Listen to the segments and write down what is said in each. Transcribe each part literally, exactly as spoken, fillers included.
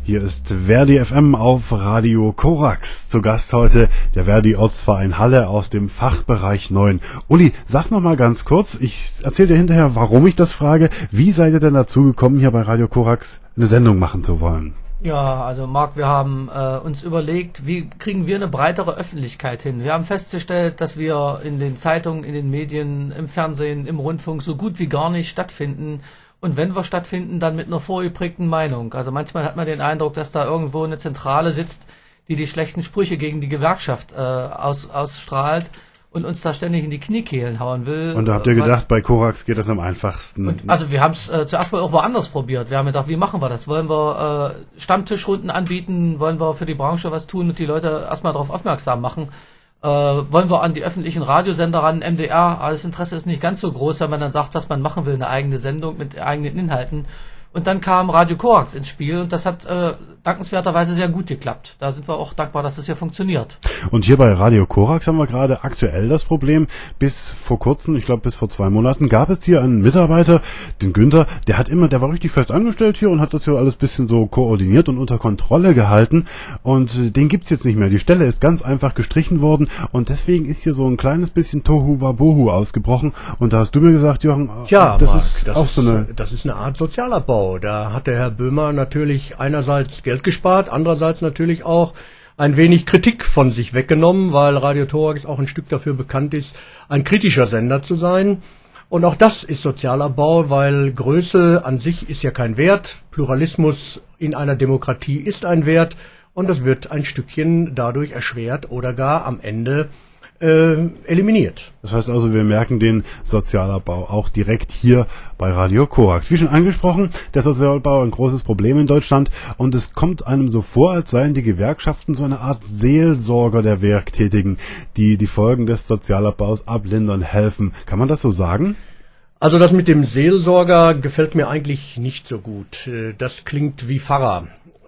Hier ist Verdi F M auf Radio Korax. Zu Gast heute der Verdi Ortsverein Halle aus dem Fachbereich neun. Uli, sag noch mal ganz kurz, ich erzähle dir hinterher, warum ich das frage. Wie seid ihr denn dazu gekommen, hier bei Radio Korax eine Sendung machen zu wollen? Ja, also Marc, wir haben äh, uns überlegt, wie kriegen wir eine breitere Öffentlichkeit hin? Wir haben festgestellt, dass wir in den Zeitungen, in den Medien, im Fernsehen, im Rundfunk so gut wie gar nicht stattfinden. Und wenn wir stattfinden, dann mit einer vorgeprägten Meinung. Also manchmal hat man den Eindruck, dass da irgendwo eine Zentrale sitzt, die die schlechten Sprüche gegen die Gewerkschaft äh, aus, ausstrahlt und uns da ständig in die Kniekehlen hauen will. Und da habt ihr gedacht, bei Korax geht das am einfachsten? Und, also wir haben es äh, zuerst mal auch woanders probiert. Wir haben gedacht, wie machen wir das? Wollen wir äh, Stammtischrunden anbieten? Wollen wir für die Branche was tun und die Leute erstmal darauf aufmerksam machen? Äh, wollen wir an die öffentlichen Radiosender ran, M D R? Aber das Interesse ist nicht ganz so groß, wenn man dann sagt, was man machen will, eine eigene Sendung mit eigenen Inhalten. Und dann kam Radio Korax ins Spiel und das hat äh, dankenswerterweise sehr gut geklappt. Da sind wir auch dankbar, dass es hier funktioniert. Und hier bei Radio Korax haben wir gerade aktuell das Problem, bis vor kurzem, ich glaube bis vor zwei Monaten, gab es hier einen Mitarbeiter, den Günther, der hat immer, der war richtig fest angestellt hier und hat das hier alles ein bisschen so koordiniert und unter Kontrolle gehalten und den gibt's jetzt nicht mehr. Die Stelle ist ganz einfach gestrichen worden und deswegen ist hier so ein kleines bisschen Tohu Wabohu ausgebrochen und da hast du mir gesagt, Jochen, ja, das Marc, ist das auch ist, so eine... Das ist eine Art Sozialabbau. Da hat der Herr Böhmer natürlich einerseits Geld gespart, andererseits natürlich auch ein wenig Kritik von sich weggenommen, weil Radio Korax auch ein Stück dafür bekannt ist, ein kritischer Sender zu sein. Und auch das ist Sozialabbau, weil Größe an sich ist ja kein Wert. Pluralismus in einer Demokratie ist ein Wert und das wird ein Stückchen dadurch erschwert oder gar am Ende Äh, eliminiert. Das heißt also, wir merken den Sozialabbau auch direkt hier bei Radio Korax. Wie schon angesprochen, der Sozialabbau ein großes Problem in Deutschland und es kommt einem so vor, als seien die Gewerkschaften so eine Art Seelsorger der Werktätigen, die die Folgen des Sozialabbaus ablindern helfen. Kann man das so sagen? Also das mit dem Seelsorger gefällt mir eigentlich nicht so gut. Das klingt wie Pfarrer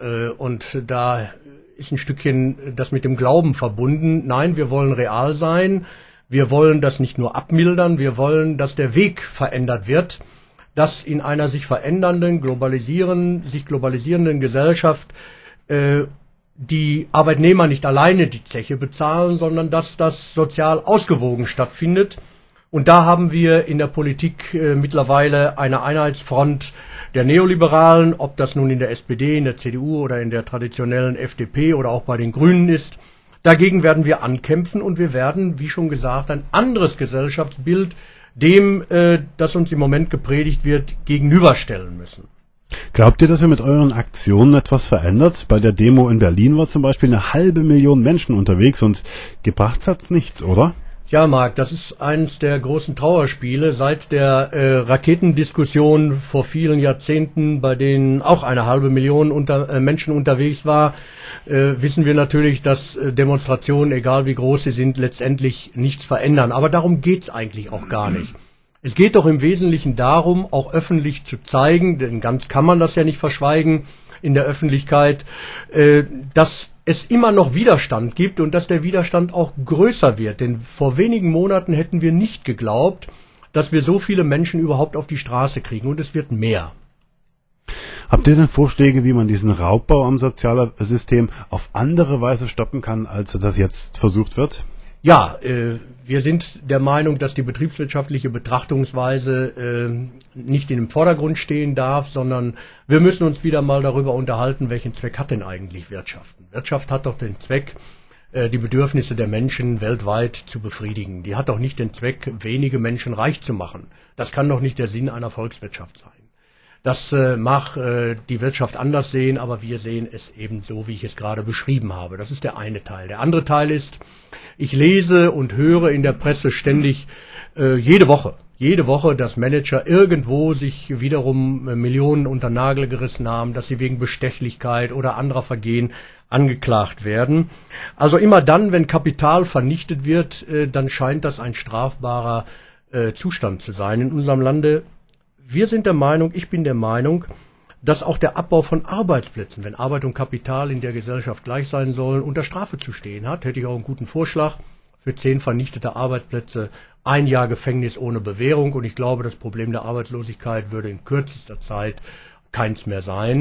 und da ist ein Stückchen das mit dem Glauben verbunden. Nein, wir wollen real sein. Wir wollen das nicht nur abmildern. Wir wollen, dass der Weg verändert wird, dass in einer sich verändernden, globalisieren, sich globalisierenden Gesellschaft äh, die Arbeitnehmer nicht alleine die Zeche bezahlen, sondern dass das sozial ausgewogen stattfindet. Und da haben wir in der Politik äh, mittlerweile eine Einheitsfront der Neoliberalen, ob das nun in der S P D, in der C D U oder in der traditionellen F D P oder auch bei den Grünen ist. Dagegen werden wir ankämpfen und wir werden, wie schon gesagt, ein anderes Gesellschaftsbild dem, äh, das uns im Moment gepredigt wird, gegenüberstellen müssen. Glaubt ihr, dass ihr mit euren Aktionen etwas verändert? Bei der Demo in Berlin war zum Beispiel eine halbe Million Menschen unterwegs und gebracht hat's nichts, oder? Ja, Marc, das ist eines der großen Trauerspiele seit der äh, Raketendiskussion vor vielen Jahrzehnten, bei denen auch eine halbe Million unter, äh, Menschen unterwegs war, äh, wissen wir natürlich, dass äh, Demonstrationen, egal wie groß sie sind, letztendlich nichts verändern. Aber darum geht's eigentlich auch gar nicht. Es geht doch im Wesentlichen darum, auch öffentlich zu zeigen, denn ganz kann man das ja nicht verschweigen in der Öffentlichkeit, äh, dass es immer noch Widerstand gibt und dass der Widerstand auch größer wird. Denn vor wenigen Monaten hätten wir nicht geglaubt, dass wir so viele Menschen überhaupt auf die Straße kriegen und es wird mehr. Habt ihr denn Vorschläge, wie man diesen Raubbau am Sozialsystem auf andere Weise stoppen kann, als das jetzt versucht wird? Ja, äh, wir sind der Meinung, dass die betriebswirtschaftliche Betrachtungsweise äh, nicht in dem Vordergrund stehen darf, sondern wir müssen uns wieder mal darüber unterhalten, welchen Zweck hat denn eigentlich Wirtschaften? Wirtschaft hat doch den Zweck, äh, die Bedürfnisse der Menschen weltweit zu befriedigen. Die hat doch nicht den Zweck, wenige Menschen reich zu machen. Das kann doch nicht der Sinn einer Volkswirtschaft sein. Das äh, mag äh, die Wirtschaft anders sehen, aber wir sehen es eben so, wie ich es gerade beschrieben habe. Das ist der eine Teil. Der andere Teil ist, ich lese und höre in der Presse ständig, äh, jede Woche, jede Woche, dass Manager irgendwo sich wiederum äh, Millionen unter Nagel gerissen haben, dass sie wegen Bestechlichkeit oder anderer Vergehen angeklagt werden. Also immer dann, wenn Kapital vernichtet wird, äh, dann scheint das ein strafbarer äh, Zustand zu sein in unserem Lande. Wir sind der Meinung, ich bin der Meinung, dass auch der Abbau von Arbeitsplätzen, wenn Arbeit und Kapital in der Gesellschaft gleich sein sollen, unter Strafe zu stehen hat. Hätte ich auch einen guten Vorschlag für zehn vernichtete Arbeitsplätze, ein Jahr Gefängnis ohne Bewährung. Und ich glaube, das Problem der Arbeitslosigkeit würde in kürzester Zeit keins mehr sein.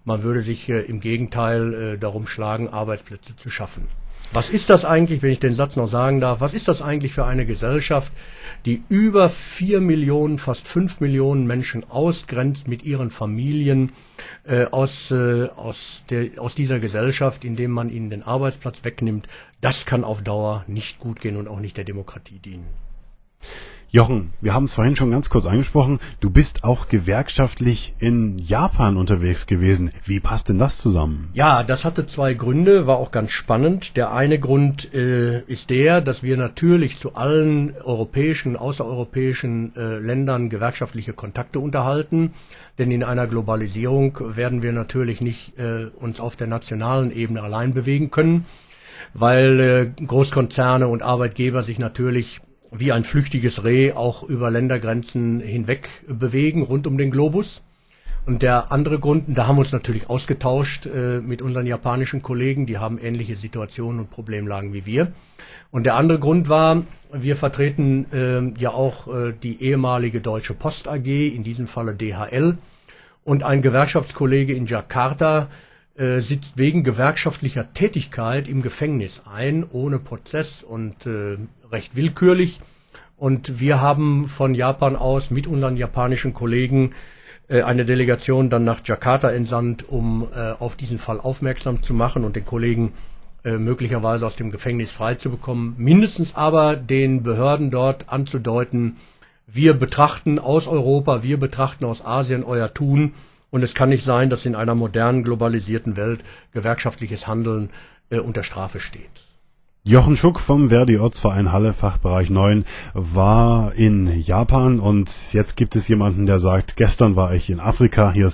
Man würde sich äh, im Gegenteil äh, darum schlagen, Arbeitsplätze zu schaffen. Was ist das eigentlich, wenn ich den Satz noch sagen darf, was ist das eigentlich für eine Gesellschaft, die über vier Millionen, fast fünf Millionen Menschen ausgrenzt mit ihren Familien äh, aus, äh, aus, der, aus dieser Gesellschaft, indem man ihnen den Arbeitsplatz wegnimmt? Das kann auf Dauer nicht gut gehen und auch nicht der Demokratie dienen. Jochen, wir haben es vorhin schon ganz kurz angesprochen, du bist auch gewerkschaftlich in Japan unterwegs gewesen. Wie passt denn das zusammen? Ja, das hatte zwei Gründe, war auch ganz spannend. Der eine Grund äh, ist der, dass wir natürlich zu allen europäischen, außereuropäischen äh, Ländern gewerkschaftliche Kontakte unterhalten. Denn in einer Globalisierung werden wir natürlich nicht äh, uns auf der nationalen Ebene allein bewegen können, weil äh, Großkonzerne und Arbeitgeber sich natürlich wie ein flüchtiges Reh auch über Ländergrenzen hinweg bewegen, rund um den Globus. Und der andere Grund, da haben wir uns natürlich ausgetauscht äh, mit unseren japanischen Kollegen, die haben ähnliche Situationen und Problemlagen wie wir. Und der andere Grund war, wir vertreten äh, ja auch äh, die ehemalige Deutsche Post A G, in diesem Falle D H L. Und ein Gewerkschaftskollege in Jakarta äh, sitzt wegen gewerkschaftlicher Tätigkeit im Gefängnis ein, ohne Prozess und äh, recht willkürlich. Und wir haben von Japan aus mit unseren japanischen Kollegen äh, eine Delegation dann nach Jakarta entsandt, um äh, auf diesen Fall aufmerksam zu machen und den Kollegen äh, möglicherweise aus dem Gefängnis frei zu bekommen. Mindestens aber den Behörden dort anzudeuten, wir betrachten aus Europa, wir betrachten aus Asien euer Tun. Und es kann nicht sein, dass in einer modernen, globalisierten Welt gewerkschaftliches Handeln äh, unter Strafe steht. Jochen Schuck vom Verdi Ortsverein Halle, Fachbereich neun, war in Japan und jetzt gibt es jemanden, der sagt, gestern war ich in Afrika, hier